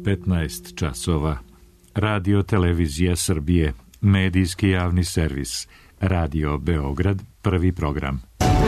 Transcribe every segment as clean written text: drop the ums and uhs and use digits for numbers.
15 časova. Radio Televizija Srbije, medijski javni servis, Radio Beograd, prvi program.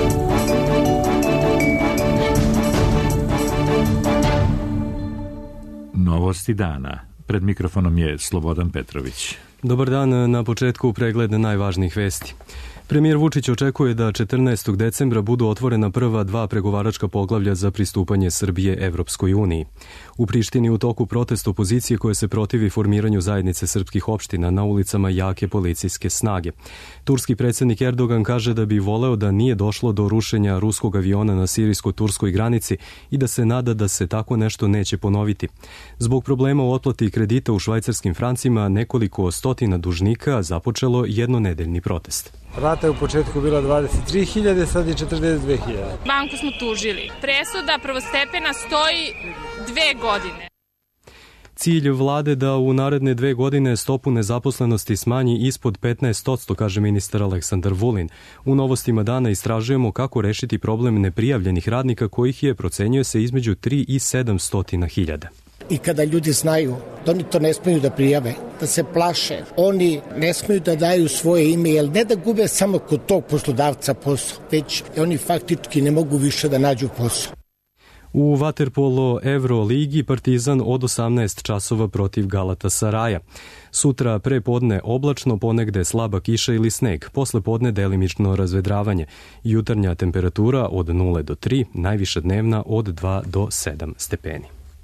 Novosti dana. Pred mikrofonom je Slobodan Petrović. Dobar dan, na početku pregled najvažnijih vesti. Premijer Vučić očekuje da 14. decembra budu otvorena prva 2 pregovaračka poglavlja za pristupanje Srbije Evropskoj uniji. U Prištini u toku protest opozicije koje se protivi formiranju zajednice srpskih opština na ulicama jake policijske snage. Turski predsjednik Erdogan kaže da bi voleo da nije došlo do rušenja ruskog aviona na sirijsko-turskoj granici i da se nada da se tako nešto neće ponoviti. Zbog problema u otplati kredita u švajcarskim francima nekoliko stotina dužnika započelo jednonedeljni protest. Rata je u početku bila 23.000, sad je 42.000. Banku smo tužili. Presuda prvostepena stoji 2 godine. Cilj vlade da u naredne 2 godine stopu nezaposlenosti smanji ispod 15%, kaže ministar Aleksandar Vulin. U Novostima dana istražujemo kako rešiti problem neprijavljenih radnika kojih je, procenjuje se, između 3 i 700.000. I kada ljudi znaju da oni to ne smeju da prijave, da se plaše, oni ne smeju da daju svoje ime, jer ne da gube samo kod tog poslodavca posao, već oni faktički ne mogu više da nađu posao. U vaterpolo Evroligi Partizan od 18 časova protiv Galatasaraja. Sutra pre podne oblačno, ponegde slaba kiša ili sneg, posle podne delimično razvedravanje. Jutarnja temperatura od 0 do 3, najviša dnevna od 2 do 7 stepeni.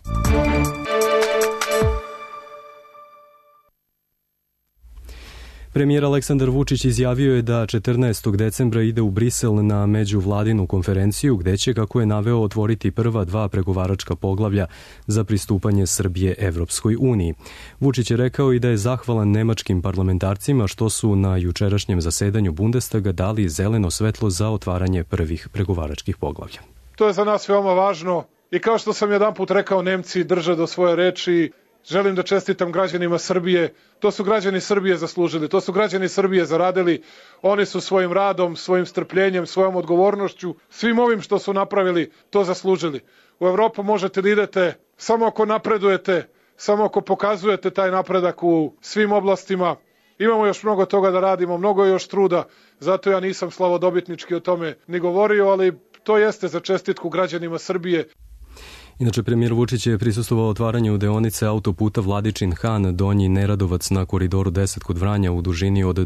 Premijer Aleksandar Vučić izjavio je da 14. decembra ide u Brisel na međuvladinu konferenciju gde će, kako je naveo, otvoriti prva 2 pregovaračka poglavlja za pristupanje Srbije Evropskoj uniji. Vučić je rekao i da je zahvalan nemačkim parlamentarcima što su na jučerašnjem zasedanju Bundestaga dali zeleno svetlo za otvaranje prvih pregovaračkih poglavlja. To je za nas veoma važno i kao što sam jedanput rekao, Nemci drže do svoje reči. Želim da čestitam građanima Srbije. To su građani Srbije zaslužili, to su građani Srbije zaradili. Oni su svojim radom, svojim strpljenjem, svojom odgovornošću, svim ovim što su napravili, to zaslužili. U Evropu možete da idete samo ako napredujete, samo ako pokazujete taj napredak u svim oblastima. Imamo još mnogo toga da radimo, mnogo je još truda, zato ja nisam slavodobitnički o tome ni govorio, ali to jeste za čestitku građanima Srbije. Inače, premijer Vučić je prisustvovao otvaranju deonice autoputa Vladičin-Han Donji Neradovac na koridoru 10 kod Vranja u dužini od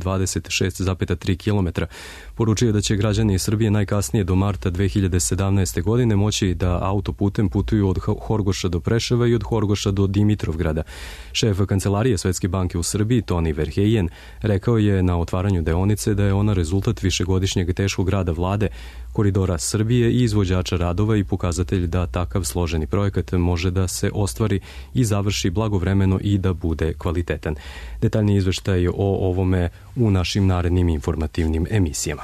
26,3 km. Poručio da će građani Srbije najkasnije do marta 2017. godine moći da autoputem putuju od Horgoša do Preševa i od Horgoša do Dimitrovgrada. Šef Kancelarije Svetske banke u Srbiji, Toni Verheyen, rekao je na otvaranju deonice da je ona rezultat višegodišnjeg teškog rada vlade, Koridora Srbije i izvođača radova i pokazatelj da takav složeni projekat može da se ostvari i završi blagovremeno i da bude kvalitetan. Detaljni izveštaj o ovome u našim narednim informativnim emisijama.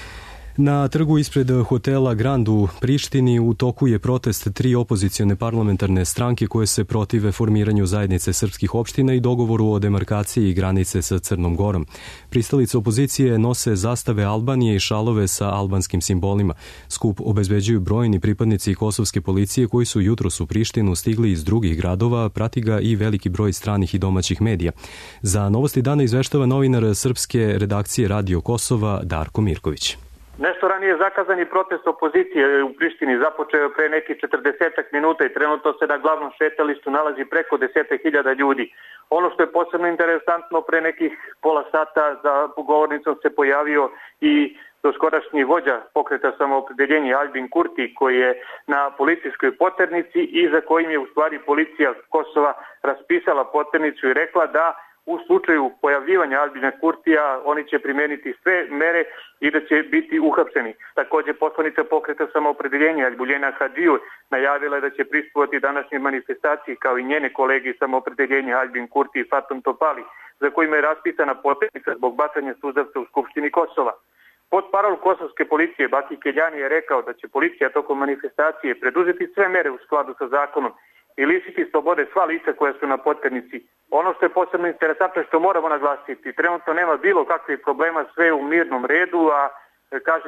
Na trgu ispred hotela Grand u Prištini u toku je protest 3 opozicione parlamentarne stranke koje se protive formiranju zajednice srpskih opština i dogovoru o demarkaciji granice sa Crnom Gorom. Pristalice opozicije nose zastave Albanije i šalove sa albanskim simbolima. Skup obezbeđuju brojni pripadnici kosovske policije koji su jutros u Prištinu stigli iz drugih gradova, prati ga i veliki broj stranih i domaćih medija. Za Novosti dana izveštava novinar srpske redakcije Radio Kosova Darko Mirković. Nešto ranije zakazani protest opozicije u Prištini započeo pre nekih 40 minuta i trenutno se na glavnom šetalištu nalazi preko 10.000 ljudi. Ono što je posebno interesantno, pre nekih pola sata za govornicom se pojavio i doskorašnji vođa pokreta Samoopredeljenje Aljbin Kurti, koji je na policijskoj poternici i za kojim je u stvari policija Kosova raspisala poternicu i rekla da u slučaju pojavljivanja Aljbina Kurtija oni će primeniti sve mere i da će biti uhapšeni. Također poslanica pokreta Samoopredeljenja Albuljena Hadžiju najavila je da će prisustvovati današnjoj manifestaciji kao i njene kolege iz Samoopredeljenja Aljbin Kurti i Fatum Topali, za kojima je raspisana poternica zbog bacanja suzavca u Skupštini Kosova. Portparol kosovske policije Baki Keljani je rekao da će policija tokom manifestacije preduzeti sve mere u skladu sa zakonom i lišiti slobode sva lica koja su na poternici. Ono što je posebno interesantno je što moramo naglasiti, trenutno nema bilo kakvih problema, sve u mirnom redu, a kažem,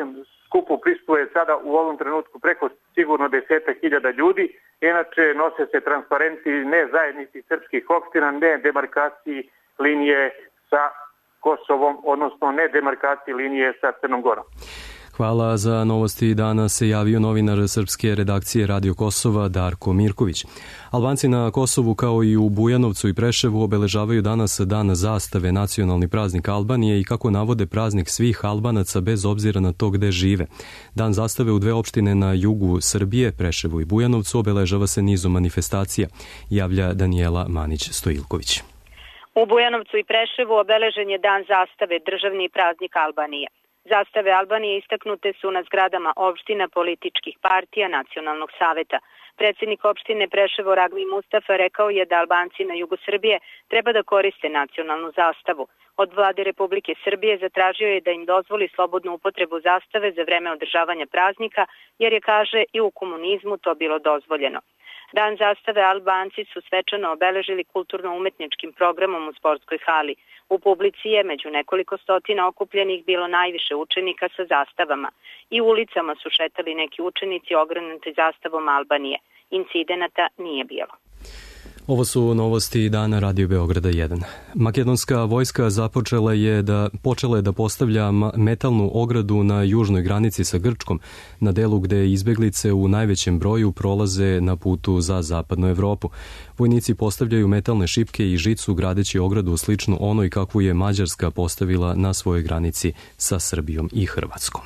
skupu prisustvuje sada u ovom trenutku preko sigurno 10.000 ljudi. Inače, nose se transparenti ne zajednici srpskih opština, ne demarkaciji linije sa Kosovom, odnosno ne demarkaciji linije sa Crnom Gorom. Hvala. Za novosti dana se javio novinar srpske redakcije Radio Kosova Darko Mirković. Albanci na Kosovu kao i u Bujanovcu i Preševu obeležavaju danas Dan zastave, nacionalni praznik Albanije i kako navode praznik svih Albanaca bez obzira na to gde žive. Dan zastave u dve opštine na jugu Srbije, Preševu i Bujanovcu, obeležava se nizom manifestacija, javlja Danijela Manić-Stojilković. U Bujanovcu i Preševu obeležen je Dan zastave, državni praznik Albanije. Zastave Albanije istaknute su na zgradama opština, političkih partija, nacionalnog saveta. Predsjednik opštine Preševo Ragmi Mustafa rekao je da Albanci na jugu Srbije treba da koriste nacionalnu zastavu. Od vlade Republike Srbije zatražio je da im dozvoli slobodnu upotrebu zastave za vreme održavanja praznika, jer je, kaže, i u komunizmu to bilo dozvoljeno. Dan zastave Albanci su svečano obeležili kulturno-umetničkim programom u sportskoj hali. U publici je među nekoliko stotina okupljenih bilo najviše učenika sa zastavama. I ulicama su šetali neki učenici ogranuti zastavom Albanije. Incidenata nije bilo. Ovo su novosti dana Radio Beograda 1. Makedonska vojska počela je da postavlja metalnu ogradu na južnoj granici sa Grčkom, na delu gde izbeglice u najvećem broju prolaze na putu za zapadnu Evropu. Vojnici postavljaju metalne šipke i žicu gradeći ogradu sličnu onoj kakvu je Mađarska postavila na svojoj granici sa Srbijom i Hrvatskom.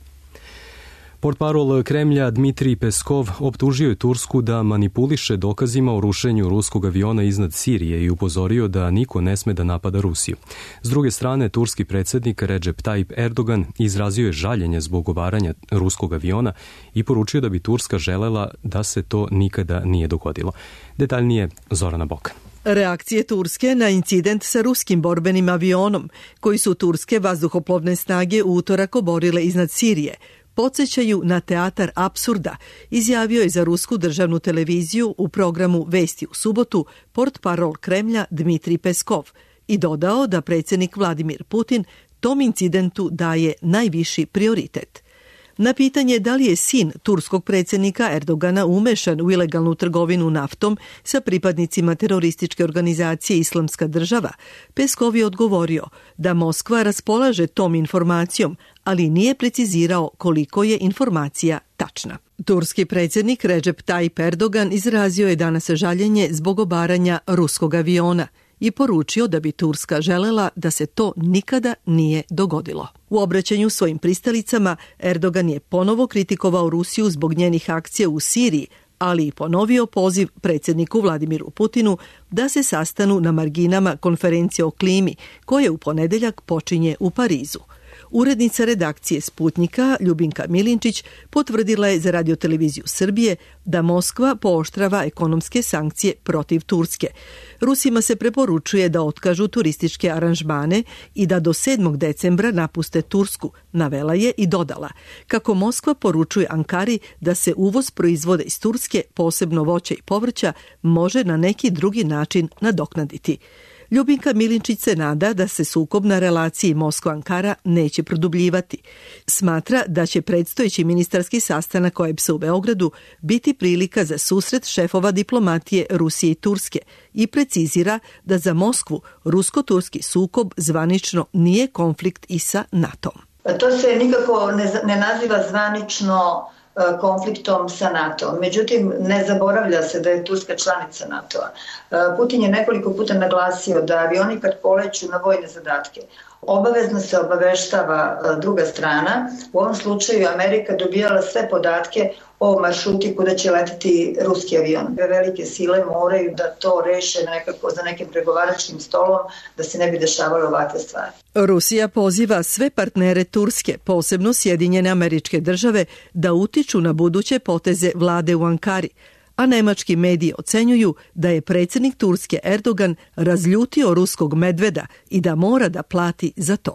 Portparol Kremlja Dmitrij Peskov optužio je Tursku da manipuliše dokazima o rušenju ruskog aviona iznad Sirije i upozorio da niko ne sme da napada Rusiju. S druge strane, turski predsjednik Recep Tayyip Erdogan izrazio je žaljenje zbog obaranja ruskog aviona i poručio da bi Turska želela da se to nikada nije dogodilo. Detaljnije Zorana Bokan. Reakcije Turske na incident sa ruskim borbenim avionom, koji su turske vazduhoplovne snage u utorak oborile iznad Sirije, podsjećaju na teatar apsurda, izjavio je za rusku državnu televiziju u programu Vesti u subotu portparol Kremlja Dmitrij Peskov i dodao da predsjednik Vladimir Putin tom incidentu daje najviši prioritet. Na pitanje da li je sin turskog predsjednika Erdogana umešan u ilegalnu trgovinu naftom sa pripadnicima terorističke organizacije Islamska država, Peskov je odgovorio da Moskva raspolaže tom informacijom, ali nije precizirao koliko je informacija tačna. Turski predsjednik Recep Tayyip Erdogan izrazio je danas žaljenje zbog obaranja ruskog aviona i poručio da bi Turska želela da se to nikada nije dogodilo. U obraćanju svojim pristalicama Erdogan je ponovo kritikovao Rusiju zbog njenih akcija u Siriji, ali i ponovio poziv predsjedniku Vladimiru Putinu da se sastanu na marginama konferencije o klimi, koje u ponedeljak počinje u Parizu. Urednica redakcije Sputnika Ljubinka Milinčić potvrdila je za radioteleviziju Srbije da Moskva pooštrava ekonomske sankcije protiv Turske. Rusima se preporučuje da otkažu turističke aranžmane i da do 7. decembra napuste Tursku, navela je i dodala, kako Moskva poručuje Ankari da se uvoz proizvoda iz Turske, posebno voća i povrća, može na neki drugi način nadoknaditi. Ljubinka Milinčić se nada da se sukob na relaciji Moskva-Ankara neće produbljivati. Smatra da će predstojeći ministarski sastanak OEBS-a u Beogradu biti prilika za susret šefova diplomatije Rusije i Turske i precizira da za Moskvu rusko-turski sukob zvanično nije konflikt i sa NATO-om. To se nikako ne naziva zvanično konfliktom sa NATO. Međutim, ne zaboravlja se da je Turska članica NATO-a. Putin je nekoliko puta naglasio da avioni kad poleću na vojne zadatke, obavezno se obaveštava druga strana. U ovom slučaju Amerika dobijala sve podatke o maršruti kuda će letiti ruski avion. Velike sile moraju da to reše nekako za nekim pregovaračkim stolom da se ne bi dešavale ovakve stvari. Rusija poziva sve partnere Turske, posebno Sjedinjene Američke Države, da utiču na buduće poteze vlade u Ankari, a nemački mediji ocenjuju da je predsjednik Turske Erdogan razljutio ruskog medveda i da mora da plati za to.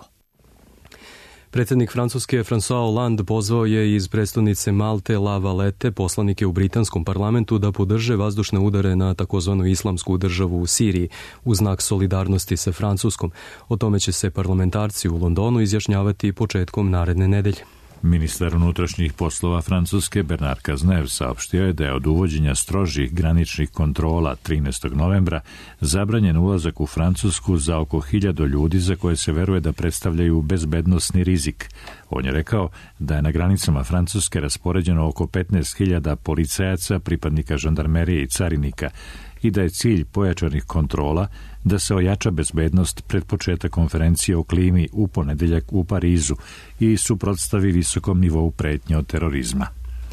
Predsjednik Francuske François Hollande pozvao je iz prestonice Malte La Valette poslanike u britanskom parlamentu da podrže vazdušne udare na takozvanu islamsku državu u Siriji u znak solidarnosti sa Francuskom. O tome će se parlamentarci u Londonu izjašnjavati početkom naredne nedelje. Ministar unutrašnjih poslova Francuske Bernard Cazeneuve saopštio je da je od uvođenja strožih graničnih kontrola 13. novembra zabranjen ulazak u Francusku za oko 1000 ljudi za koje se veruje da predstavljaju bezbednosni rizik. On je rekao da je na granicama Francuske raspoređeno oko 15.000 policajaca, pripadnika žandarmerije i carinika i da je cilj pojačanih kontrola da se ojača bezbednost pred početak konferencije o klimi u ponedeljak u Parizu i suprotstavi visokom nivou pretnje od terorizma.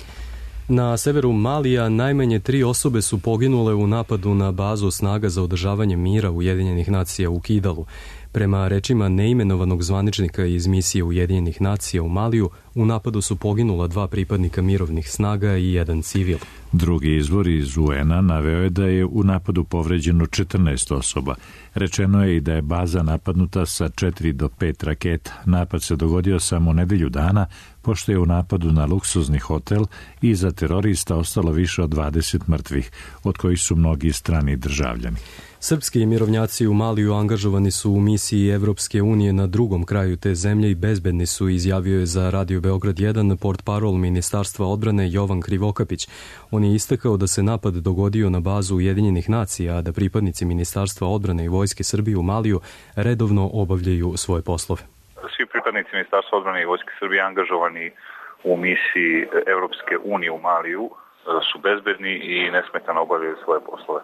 Na severu Malija najmanje 3 osobe su poginule u napadu na bazu snaga za održavanje mira Ujedinjenih nacija u Kidalu. Prema rečima neimenovanog zvaničnika iz misije Ujedinjenih nacija u Maliju, u napadu su poginula 2 pripadnika mirovnih snaga i 1 civil. Drugi izvor iz UN-a naveo je da je u napadu povređeno 14 osoba. Rečeno je i da je baza napadnuta sa 4 do 5 raketa. Napad se dogodio samo nedelju dana, pošto je u napadu na luksuzni hotel iza terorista ostalo više od 20 mrtvih, od kojih su mnogi strani državljani. Srpski mirovnjaci u Maliju angažovani su u misiji Evropske unije na drugom kraju te zemlje i bezbedni su, izjavio je za Radio Beograd 1 portparol Ministarstva odbrane Jovan Krivokapić. On je istakao da se napad dogodio na bazu Ujedinjenih nacija, a da pripadnici Ministarstva odbrane i Vojske Srbije u Maliju redovno obavljaju svoje poslove. Svi pripadnici Ministarstva odbrane i Vojske Srbije angažovani u misiji Evropske unije u Maliju su bezbedni i nesmetano obavljaju svoje poslove.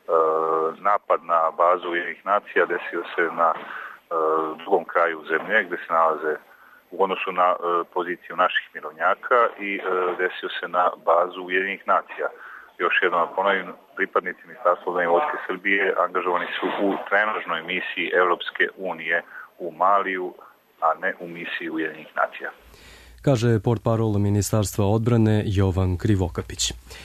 Napad na bazu Ujedinjenih nacija desio se na drugom kraju zemlje gde se nalaze u odnosu na poziciju naših mirovnjaka i desio se na bazu Ujedinjenih nacija. Još jednom ponovim, pripadnici Ministarstva odbrane i Vojske Srbije angažovani su u trenažnoj misiji Evropske unije u Maliju, a ne u misiji Ujedinjenih nacija. Kaže portparol Ministarstva odbrane Jovan Krivokapić.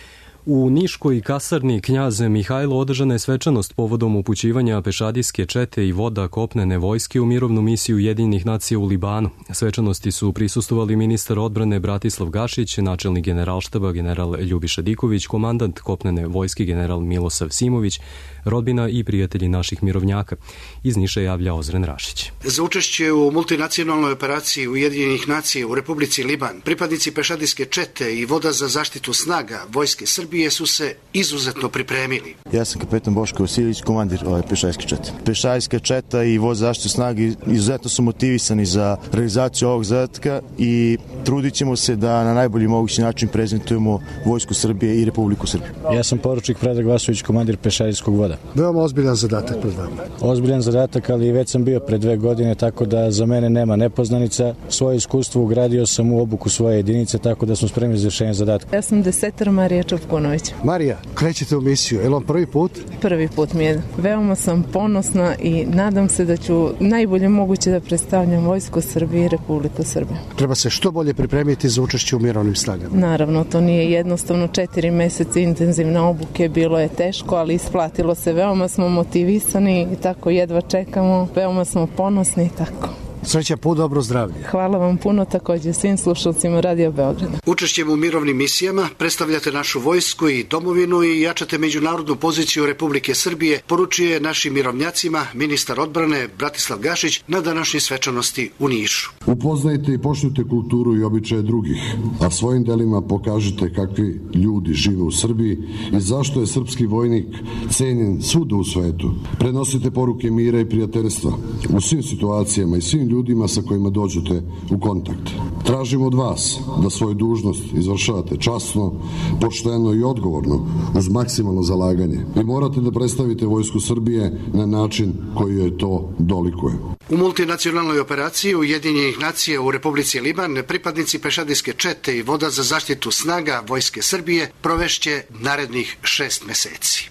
U Niškoj kasarni Knjaz Mihajlo održana je svečanost povodom upućivanja pešadijske čete i voda kopnene vojske u mirovnu misiju Ujedinjenih nacija u Libanu. Svečanosti su prisustvovali ministar odbrane Bratislav Gašić, načelnik generalštaba general Ljubiša Diković, komandant kopnene vojske general Milosav Simović, rodbina i prijatelji naših mirovnjaka. Iz Niša javlja Ozren Rašić. Za učešće u multinacionalnoj operaciji Ujedinjenih nacija u Republici Liban, pripadnici pešadijske čete i voda za zaštitu snaga Vojske Srbije su se izuzetno pripremili. Ja sam kapetan Boško Vasilić, komandir pešadijske čete. Pešadijska četa i voz za zaštitu snage izuzetno su motivisani za realizaciju ovog zadatka i trudit ćemo se da na najbolji mogući način prezentujemo Vojsku Srbije i Republiku Srbiju. Ja sam poručnik Predrag Vasović, komandir pešadijskog voda. Veoma ozbiljan zadatak pred vama. Ozbiljan zadatak, ali već sam bio pre 2 godine, tako da za mene nema nepoznanica. Svoje iskustvo ugradio sam u obuku svoje jedinice, tako da smo spremni za rešenje zadatka. Ja sam desetar Marija Čupkunović. Marija, krećete u misiju. Je li vam prvi put? Prvi put mi je. Veoma sam ponosna i nadam se da ću najbolje moguće da predstavljam Vojsku Srbije i Republiku Srbije. Treba se što bolje pripremiti za učešće u mirovnim snagama. Naravno, to nije jednostavno. 4 meseca intenzivne obuke, bilo je teško, ali isplatilo se. Veoma smo motivisani i tako jedva čekamo. Veoma smo ponosni i tako. Sreća, put, dobro zdravlje. Hvala vam puno, također svim slušalcima Radio Beograda. Učešćem u mirovnim misijama predstavljate našu vojsku i domovinu i jačate međunarodnu poziciju Republike Srbije, poručuje našim mirovnjacima ministar odbrane Bratislav Gašić na današnjoj svečanosti u Nišu. Upoznajte i poštujte kulturu i običaje drugih, a svojim delima pokažite kakvi ljudi žive u Srbiji i zašto je srpski vojnik cenjen svuda u svetu. Prenosite poruke mira i prijateljstva u svim situacijama i svim ljudima sa kojima dođete u kontakt. Tražimo od vas da svoju dužnost izvršavate časno, pošteno i odgovorno, uz maksimalno zalaganje. I morate da predstavite Vojsku Srbije na način koji joj to dolikuje. U multinacionalnoj operaciji Ujedinjenih nacija u Republici Liban pripadnici pešadijske čete i voda za zaštitu snaga Vojske Srbije provešće narednih 6 meseci.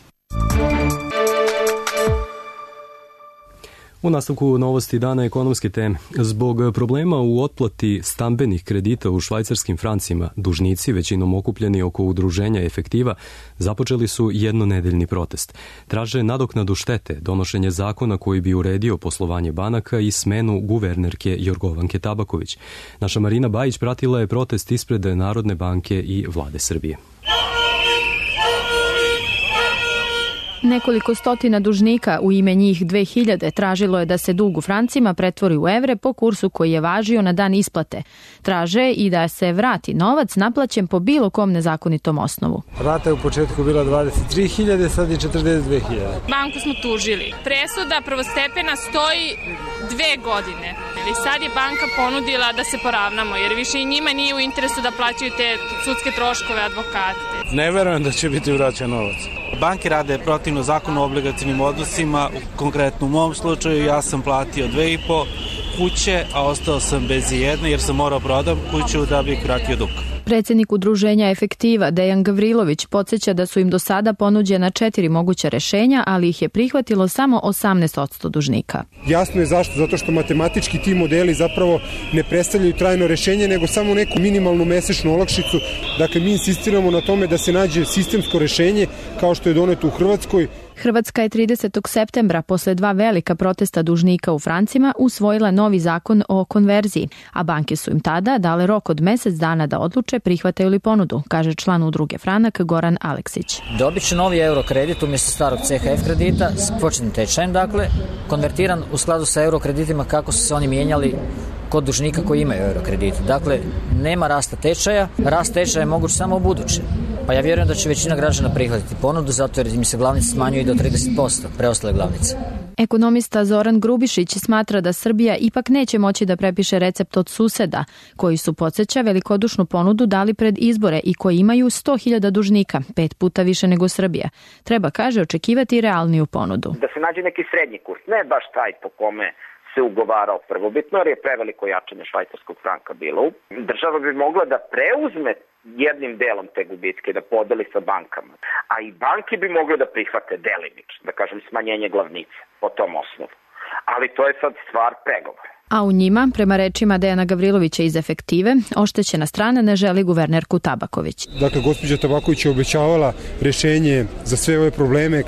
U nastavku novosti dana ekonomske teme. Zbog problema u otplati stambenih kredita u švajcarskim francima, dužnici, većinom okupljeni oko udruženja Efektiva, započeli su jednonedeljni protest. Traže nadoknadu štete, donošenje zakona koji bi uredio poslovanje banaka i smenu guvernerke Jorgovanke Tabaković. Naša Marina Bajić pratila je protest ispred Narodne banke i Vlade Srbije. Nekoliko stotina dužnika, u ime njih 2000, tražilo je da se dug u francima pretvori u evre po kursu koji je važio na dan isplate. Traže i da se vrati novac naplaćen po bilo kom nezakonitom osnovu. Rata je u početku bila 23.000, sad je 42.000. Banku smo tužili. Presuda prvostepena stoji 2 godine. I sad je banka ponudila da se poravnamo, jer više i njima nije u interesu da plaćaju te sudske troškove advokate. Ne verujem da će biti vraćan novac. Banke rade protivno zakonu o obligacionim odnosima. Konkretno u mom slučaju ja sam platio 2,5 kuće, a ostao sam bez jedne jer sam morao prodati kuću da bih vratio dug. Predsjednik udruženja Efektiva Dejan Gavrilović podsjeća da su im do sada ponuđena 4 moguća rešenja, ali ih je prihvatilo samo 18% dužnika. Jasno je zašto, zato što matematički ti modeli zapravo ne predstavljaju trajno rešenje, nego samo neku minimalnu mesečnu olakšicu. Dakle, mi insistiramo na tome da se nađe sistemsko rešenje kao što je doneto u Hrvatskoj. Hrvatska je 30. septembra, posle 2 velika protesta dužnika u francima, usvojila novi zakon o konverziji, a banke su im tada dale rok od mesec dana da odluče prihvataju li ponudu, kaže član udruge Franak Goran Aleksić. Dobit će novi euro kredit umjesto starog CHF kredita s početnim tečajem, dakle, konvertiran u skladu sa euro kreditima kako su se oni mijenjali kod dužnika koji imaju euro kredite. Dakle, nema rasta tečaja, rast tečaja je moguć samo u buduće. Pa ja vjerujem da će većina građana prihvatiti ponudu, zato jer im se glavnice smanjuju do 30%, preostale glavnice. Ekonomista Zoran Grubišić smatra da Srbija ipak neće moći da prepiše recept od suseda, koji su, podsjeća, velikodušnu ponudu dali pred izbore i koji imaju 100.000 dužnika, 5 puta više nego Srbija. Treba, kaže, očekivati realniju ponudu. Da se nađe neki srednji kurs, ne baš taj po kome se ugovarao prvobitno, jer je preveliko jačanje švajcarskog franka bilo. Država bi mogla da preuzme jednim delom te gubitke, da podeli sa bankama. A i banke bi mogle da prihvate delimično, da kažem, smanjenje glavnice po tom osnovu. Ali to je sad stvar pregovora. A u njima, prema rečima Dejana Gavrilovića iz Efektive, oštećena strana ne želi guvernerku Tabaković. Dakle, gospođa Tabaković je obećavala rešenje za sve ove probleme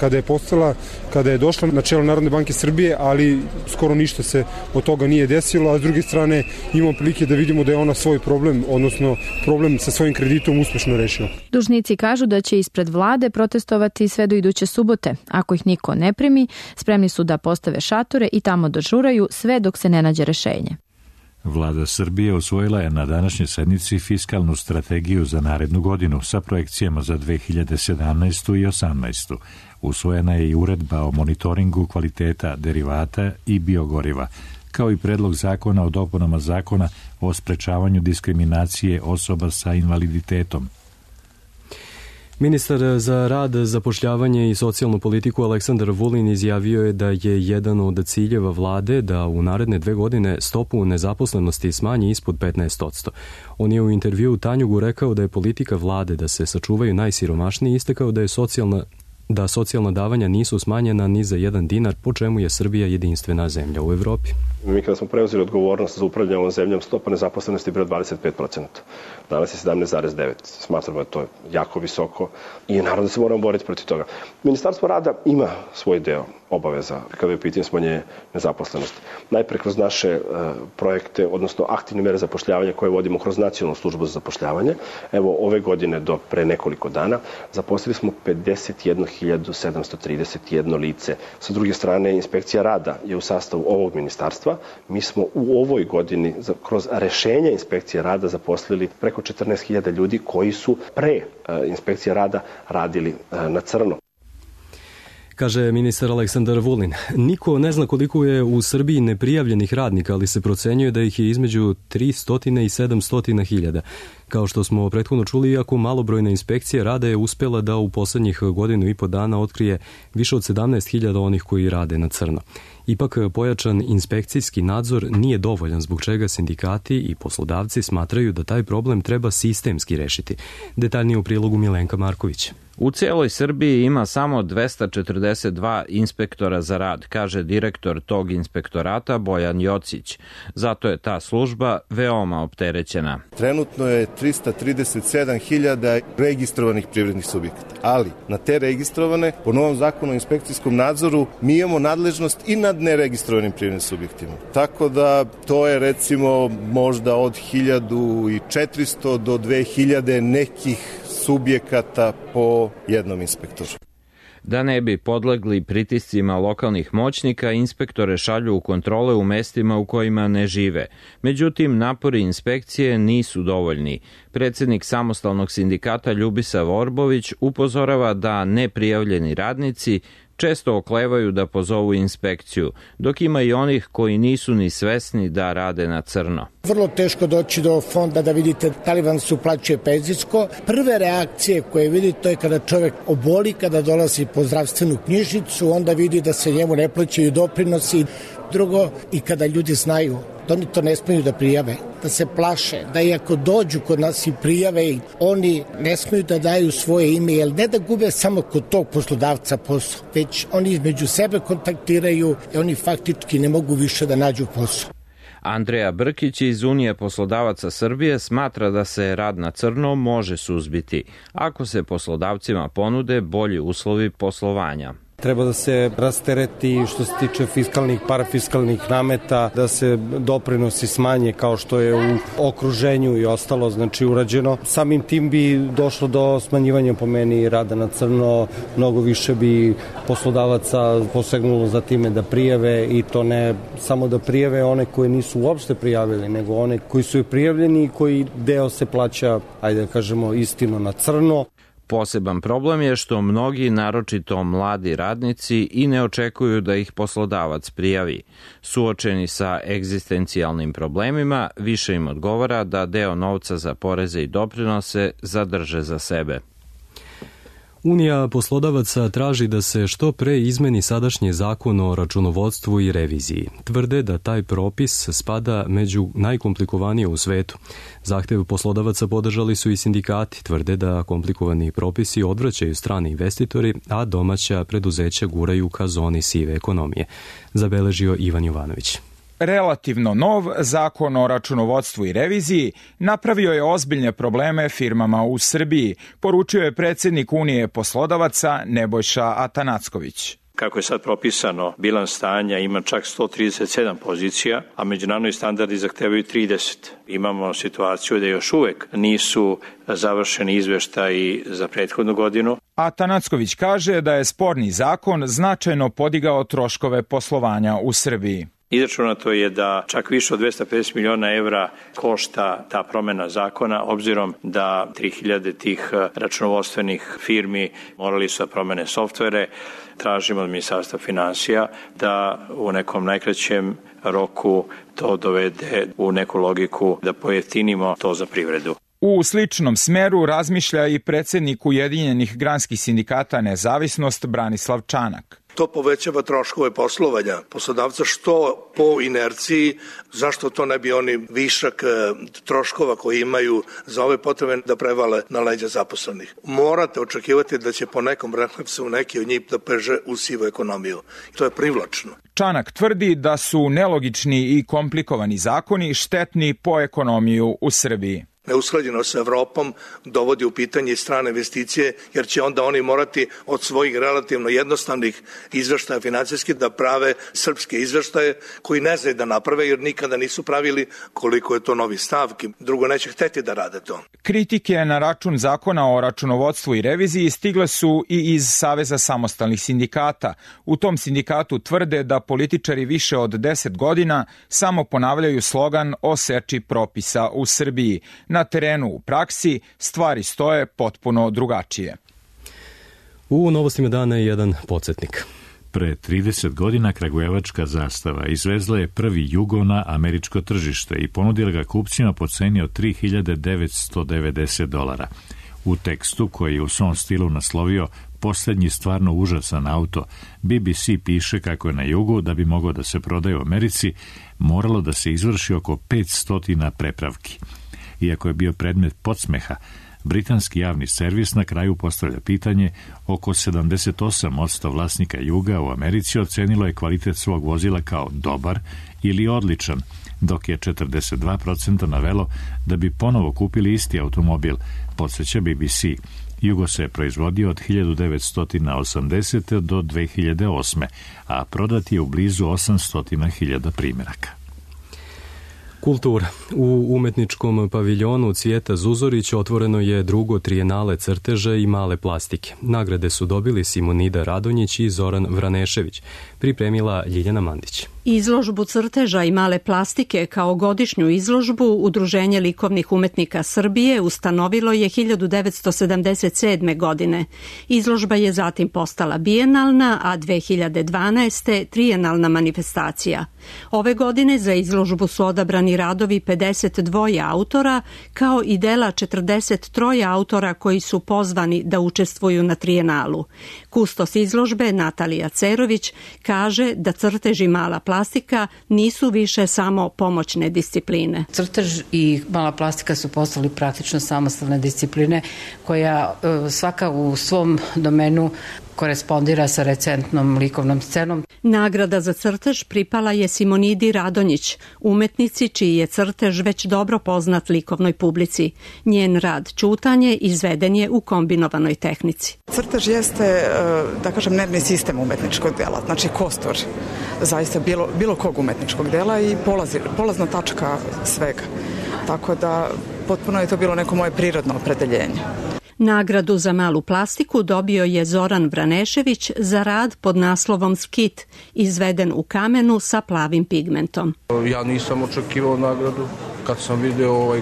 kada je došla na čelo Narodne banke Srbije, ali skoro ništa se od toga nije desilo, a s druge strane imamo prilike da vidimo da je ona svoj problem, odnosno problem sa svojim kreditom uspešno rešila. Dužnici kažu da će ispred vlade protestovati sve do iduće subote. Ako ih niko ne primi, spremni su da postave šatore i tamo dežuraju sve dok se ne nađe rešenje. Vlada Srbije usvojila je na današnjoj sednici fiskalnu strategiju za narednu godinu sa projekcijama za 2017. i 2018. Usvojena je i uredba o monitoringu kvaliteta derivata i biogoriva, kao i predlog zakona o dopunama zakona o sprečavanju diskriminacije osoba sa invaliditetom. Ministar za rad, zapošljavanje i socijalnu politiku Aleksandar Vulin izjavio je da je jedan od ciljeva vlade da u naredne 2 godine stopu nezaposlenosti smanji ispod 15%. On je u intervjuu Tanjugu rekao da je politika vlade da se sačuvaju najsiromašniji i istakao da socijalna davanja nisu smanjena ni za 1 dinar, po čemu je Srbija jedinstvena zemlja u Evropi. Mi kada smo preuzeli odgovornost za upravljanje ovom zemljom, stopa nezaposlenosti je bila 25%. Danas je 17,9%. Smatramo da to je jako visoko i naravno da se moramo boriti protiv toga. Ministarstvo rada ima svoj deo obaveza kada je u pitanju smanjenje nezaposlenosti. Najpre kroz naše projekte, odnosno aktivne mere zapošljavanja koje vodimo kroz Nacionalnu službu za zapošljavanje. Evo, ove godine do pre nekoliko dana zaposlili smo 51.731 lice. Sa druge strane, inspekcija rada je u sastavu ovog ministarstva. Mi smo u ovoj godini kroz rešenja inspekcije rada zaposlili preko 14.000 ljudi koji su pre inspekcije rada radili na crno. Kaže ministar Aleksandar Vulin. Niko ne zna koliko je u Srbiji neprijavljenih radnika, ali se procenjuje da ih je između 300 i 700 hiljada. Kao što smo prethodno čuli, iako malobrojna inspekcija rada je uspjela da u poslednjih 1,5 dana otkrije više od 17.000 onih koji rade na crno. Ipak pojačan inspekcijski nadzor nije dovoljan, zbog čega sindikati i poslodavci smatraju da taj problem treba sistemski rešiti. Detaljnije u prilogu Milenka Marković. U cijeloj Srbiji ima samo 242 inspektora za rad, kaže direktor tog inspektorata Bojan Jocić. Zato je ta služba veoma opterećena. Trenutno je 337.000 registrovanih privrednih subjekata, ali na te registrovane, po novom zakonu o inspekcijskom nadzoru, mi imamo nadležnost i nad neregistrovanim privrednim subjektima. Tako da to je recimo možda od 1.400 do 2.000 nekih subjekata po jednom inspektoru. Da ne bi podlegli pritiscima lokalnih moćnika, inspektore šalju u kontrole u mestima u kojima ne žive. Međutim, napori inspekcije nisu dovoljni. Predsjednik samostalnog sindikata Ljubisav Orbović upozorava da neprijavljeni radnici često oklevaju da pozovu inspekciju, dok ima i onih koji nisu ni svesni da rade na crno. Vrlo teško doći do fonda da vidite da li vam se uplaćuje penzijsko. Prve reakcije koje vidite to je kada čovjek oboli, kada dolazi po zdravstvenu knjižicu, onda vidi da se njemu ne plaćaju doprinosi. Drugo, i kada ljudi znaju da oni to ne smiju da prijave, da se plaše, da i ako dođu kod nas i prijave, oni ne smiju da daju svoje ime, jer ne da gube samo kod tog poslodavca posao, već oni između sebe kontaktiraju i oni faktički ne mogu više da nađu posao. Andreja Brkić iz Unije poslodavaca Srbije smatra da se rad na crno može suzbiti ako se poslodavcima ponude bolji uslovi poslovanja. Treba da se rastereti što se tiče fiskalnih, parafiskalnih nameta, da se doprinosi smanje kao što je u okruženju i ostalo, znači urađeno. Samim tim bi došlo do smanjivanja po meni rada na crno, mnogo više bi poslodavaca posegnulo za time da prijave i to ne samo da prijave one koje nisu uopšte prijavili, nego one koji su prijavljeni i koji deo se plaća, ajde da kažemo, istino na crno. Poseban problem je što mnogi, naročito mladi radnici, i ne očekuju da ih poslodavac prijavi. Suočeni sa egzistencijalnim problemima, više im odgovara da deo novca za poreze i doprinose zadrže za sebe. Unija poslodavaca traži da se što pre izmeni sadašnji zakon o računovodstvu i reviziji. Tvrde da taj propis spada među najkomplikovanije u svetu. Zahtev poslodavaca podržali su i sindikati. Tvrde da komplikovani propisi odvraćaju strani investitori, a domaća preduzeća guraju ka zoni sive ekonomije. Zabeležio Ivan Jovanović. Relativno nov zakon o računovodstvu i reviziji napravio je ozbiljne probleme firmama u Srbiji, poručio je predsjednik Unije poslodavaca Nebojša Atanacković. Kako je sad propisano, bilans stanja ima čak 137 pozicija, a međunarodni standardi zahtevaju 30. Imamo situaciju da još uvek nisu završeni izveštaji za prethodnu godinu. Atanacković kaže da je sporni zakon značajno podigao troškove poslovanja u Srbiji. Izračunato je da čak više od 250 miliona evra košta ta promena zakona, obzirom da 3000 tih računovodstvenih firmi morali su da promene softvere. Tražimo od Ministarstva finansija da u nekom najkraćem roku to dovede u neku logiku da pojeftinimo to za privredu. U sličnom smeru razmišlja i predsjednik Ujedinjenih granskih sindikata Nezavisnost Branislav Čanak. To povećava troškove poslovanja poslodavca, što po inerciji, zašto to ne bi oni višak troškova koji imaju za ove potrebe da prevale na leđa zaposlenih. Morate očekivati da će po nekom refleksu neki od njih da peže u sivu ekonomiju. To je privlačno. Čanak tvrdi da su nelogični i komplikovani zakoni štetni po ekonomiju u Srbiji. Neusklađenost sa Evropom dovodi u pitanje i strane investicije, jer će onda oni morati od svojih relativno jednostavnih izveštaja financijskih da prave srpske izveštaje koji ne znaju da naprave jer nikada nisu pravili koliko je to novi stavki. Drugo, neće hteti da rade to. Kritike na račun zakona o računovodstvu i reviziji stigle su i iz Saveza samostalnih sindikata. U tom sindikatu tvrde da političari više od 10 godina samo ponavljaju slogan o seči propisa u Srbiji. Na terenu u praksi stvari stoje potpuno drugačije. U novostima dana je jedan podsjetnik. Pre 30 godina kragujevačka zastava izvezla je prvi jugo na američko tržište i ponudila ga kupcima po ceni od $3.990. U tekstu koji je u svom stilu naslovio Poslednji stvarno užasan auto, BBC piše kako je na jugu, da bi mogao da se prodaje u Americi, moralo da se izvrši oko 500 prepravki. Iako je bio predmet podsmeha, britanski javni servis na kraju postavlja pitanje, oko 78% vlasnika Juga u Americi ocenilo je kvalitet svog vozila kao dobar ili odličan, dok je 42% navelo da bi ponovo kupili isti automobil, podsjeća BBC. Jugo se je proizvodio od 1980. do 2008. a prodat je u blizu 800.000 primjeraka. Kultura. U umetničkom paviljonu Cvijeta Zuzorić otvoreno je drugo trijenale crteža i male plastike. Nagrade su dobili Simonida Radonjić i Zoran Vranešević. Pripremila Ljiljana Mandić. Izložbu crteža i male plastike kao godišnju izložbu Udruženje likovnih umetnika Srbije ustanovilo je 1977. godine. Izložba je zatim postala bijenalna, a 2012. trijenalna manifestacija. Ove godine za izložbu su odabrani radovi 52 autora, kao i dela 43 autora koji su pozvani da učestvuju na trijenalu. Kustos izložbe Natalija Cerović kaže da crtež i mala plastika nisu više samo pomoćne discipline. Crtež i mala plastika su postali praktično samostalne discipline koja svaka u svom domenu korespondira sa recentnom likovnom scenom. Nagrada za crtež pripala je Simonidi Radonjić, umetnici čiji je crtež već dobro poznat likovnoj publici. Njen rad Ćutanje izveden je u kombinovanoj tehnici. Crtež jeste, da kažem, nervni sistem umetničkog dela, znači kostur zaista bilo kog umetničkog dela i polazna tačka svega. Tako da potpuno je to bilo neko moje prirodno opredeljenje. Nagradu za malu plastiku dobio je Zoran Vranešević za rad pod naslovom Skit, izveden u kamenu sa plavim pigmentom. Ja nisam očekivao nagradu kad sam video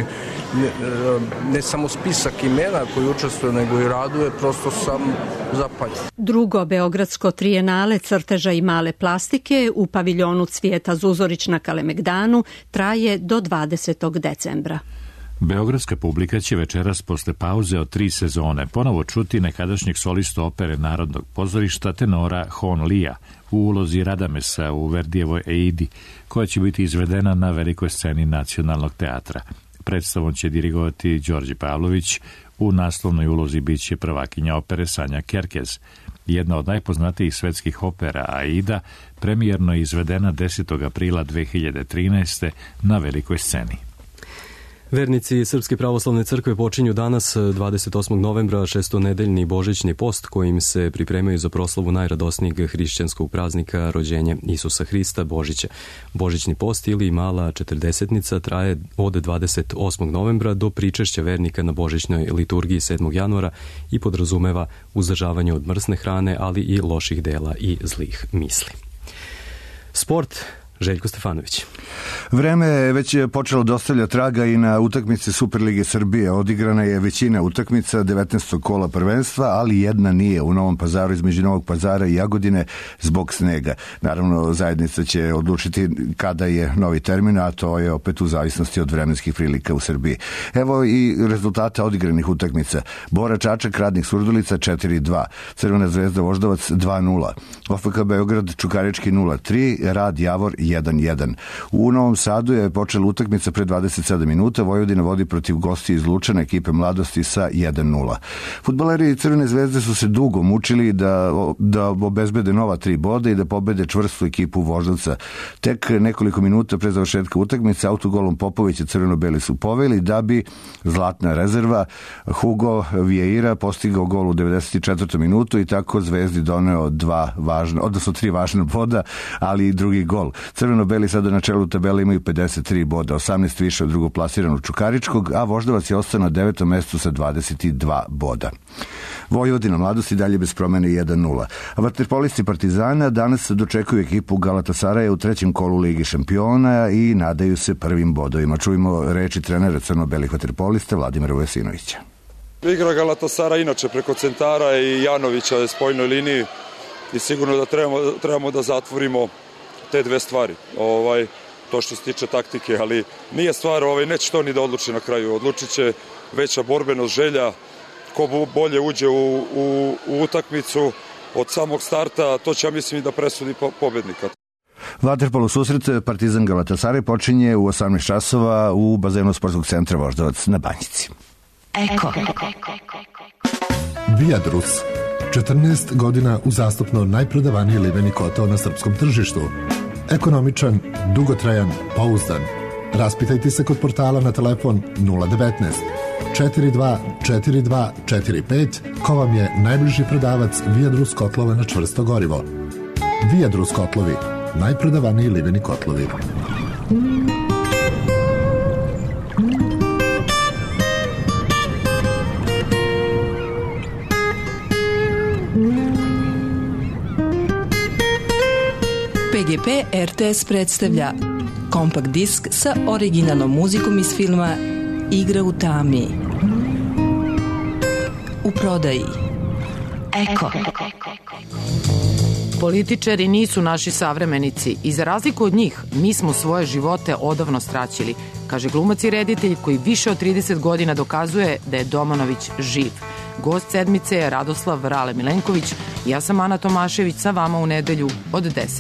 ne samo spisak imena koji učestvuje, nego i raduje, prosto sam zapaljen. Drugo beogradsko trijenale crteža i male plastike u paviljonu Cvijeta Zuzorić na Kalemegdanu traje do 20. decembra. Beogradska publika će večeras posle pauze od 3 sezone ponovo čuti nekadašnjeg solistu opere Narodnog pozorišta tenora Hon Lija u ulozi Radamesa u Verdijevoj Eidi, koja će biti izvedena na velikoj sceni Nacionalnog teatra. Predstavom će dirigovati Đorđe Pavlović, u naslovnoj ulozi biće prvakinja opere Sanja Kerkez. Jedna od najpoznatijih svetskih opera Aida premijerno je izvedena 10. aprila 2013. na velikoj sceni. Vernici Srpske pravoslavne crkve počinju danas 28. novembra šestonedeljni božićni post kojim se pripremaju za proslavu najradosnijeg hrišćanskog praznika rođenja Isusa Hrista, Božića. Božićni post ili mala četrdesetnica traje od 28. novembra do pričešća vernika na božićnoj liturgiji 7. januara i podrazumeva uzdržavanje od mrsne hrane, ali i loših dela i zlih misli. Sport. Željko Stefanović. Vreme je već počelo dostavlja traga i na utakmice Superlige Srbije. Odigrana je većina utakmica 19. kola prvenstva, ali jedna nije u Novom Pazaru između Novog Pazara i Jagodine zbog snega. Naravno, zajednica će odlučiti kada je novi termin, a to je opet u zavisnosti od vremenskih prilika u Srbiji. Evo i rezultata odigranih utakmica. Bora Čačak, Radnik Surdulica 4-2, Crvena Zvezda Voždovac 2-0, OFK Beograd Čukarički 0-3, Rad Javor 1-1. U Novom Sadu je počela utakmica pre 27 minuta. Vojvodina vodi protiv gostiju iz Lučana, ekipe Mladosti sa 1-0. Fudbaleri Crvene zvezde su se dugo mučili da obezbede nova 3 boda i da pobede čvrstu ekipu Voždovca. Tek nekoliko minuta pre završetka utakmice autogolom Popovića crveno-beli su poveli da bi zlatna rezerva Hugo Vieira postigao gol u 94. minutu i tako Zvezdi doneo 3 važna boda, ali i drugi gol. Crveno-beli sada na čelu tabele imaju 53 boda, 18 više od drugoplasiranog Čukaričkog, a Voždovac je ostao na 9. mestu sa 22 boda. Vojvodina Mladosti dalje bez promene 1-0. A vaterpolisti Partizana danas dočekuju ekipu Galatasaraja u 3. kolu Ligi šampiona i nadaju se prvim bodovima. Čujemo reči trenera crno-belih vaterpolista Vladimira Vujasinovića. Igra Galatasara inače preko centara i Janovića je spoljnoj liniji i sigurno da trebamo da zatvorimo te dve stvari. To što se tiče taktike, ali nije stvar, neće to ni da odluči na kraju. Odlučit će veća borbenost, želja, ko bolje uđe u utakmicu od samog starta, to će, ja mislim, da presudi pobednika. Vaterpolo susret Partizan Galatasaray počinje u 18 časova u bazenu sportskog centra Voždovac na Banjici. Eko. Viadrus. 14 godina uzastopno najprodavaniji liveni kotao na srpskom tržištu. Ekonomičan, dugotrajan, pouzdan. Raspitajte se kod portala na telefon 019 42 42 45 ko vam je najbliži prodavac Viadrus kotlova na čvrsto gorivo. Viadrus kotlovi, najprodavaniji liveni kotlovi. PGP RTS predstavlja kompakt disk sa originalnom muzikom iz filma Igra u tami. U prodaji Eko. Političari nisu naši savremenici i za razliku od njih mi smo svoje živote odavno straćili, kaže glumac i reditelj koji više od 30 godina dokazuje da je Domanović živ. Gost sedmice je Radoslav Rale Milenković. Ja sam Ana Tomašević, sa vama u nedelju od 10.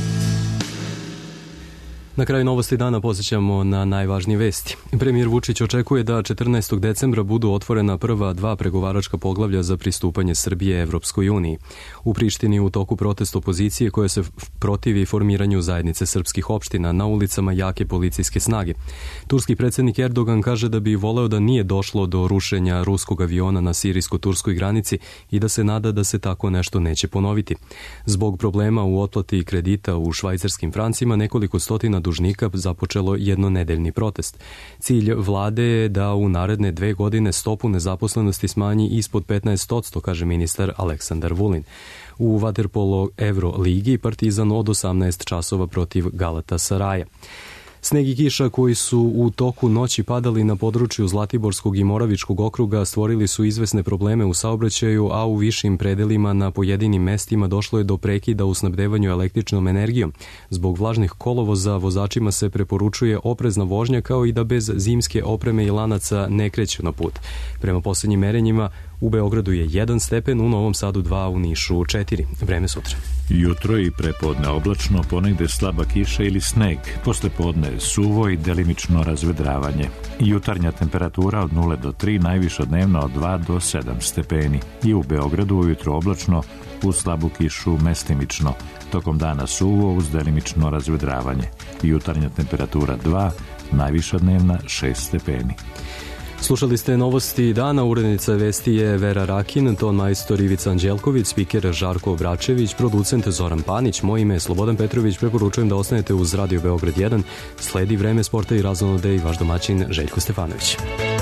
Na kraju novosti dana posjećamo na najvažnije vesti. Premijer Vučić očekuje da 14. decembra budu otvorena prva 2 pregovaračka poglavlja za pristupanje Srbije Evropskoj uniji. U Prištini u toku protest opozicije koja se protivi formiranju zajednice srpskih opština, na ulicama jake policijske snage. Turski predsjednik Erdogan kaže da bi voleo da nije došlo do rušenja ruskog aviona na sirijsko-turskoj granici i da se nada da se tako nešto neće ponoviti. Zbog problema u otplati kredita u švajcarskim francima, nekoliko stotina dužnika započelo jednonedeljni protest. Cilj vlade je da u naredne 2 godine stopu nezaposlenosti smanji ispod 15%, kaže ministar Aleksandar Vulin. U vaterpolo Euro ligi Partizan od 18 časova protiv Galatasaraja. Sneg i kiša koji su u toku noći padali na području Zlatiborskog i Moravičkog okruga stvorili su izvesne probleme u saobraćaju, a u višim predelima na pojedinim mestima došlo je do prekida u snabdevanju električnom energijom. Zbog vlažnih kolovoza vozačima se preporučuje oprezna vožnja, kao i da bez zimske opreme i lanaca ne kreću na put. Prema posljednjim merenjima u Beogradu je 1 stepen, u Novom Sadu 2, u Nišu 4. Vreme sutra. Jutro i prepodne oblačno, ponegde slaba kiša ili sneg, posle podne suvo i delimično razvedravanje. Jutarnja temperatura od 0 do 3, najviša dnevna od 2 do 7 stepeni. I u Beogradu ujutro oblačno, uz slabu kišu mestimično, tokom dana suvo uz delimično razvedravanje. Jutarnja temperatura 2, najviša dnevna 6 stepeni. Slušali ste novosti dana, urednica vesti je Vera Rakin, ton majstor Ivica Anđelković, spiker Žarko Obračević, producent Zoran Panić, moje ime je Slobodan Petrović, preporučujem da ostanete uz Radio Beograd 1, sledi vreme sporta i razonode i vaš domaćin Željko Stefanović.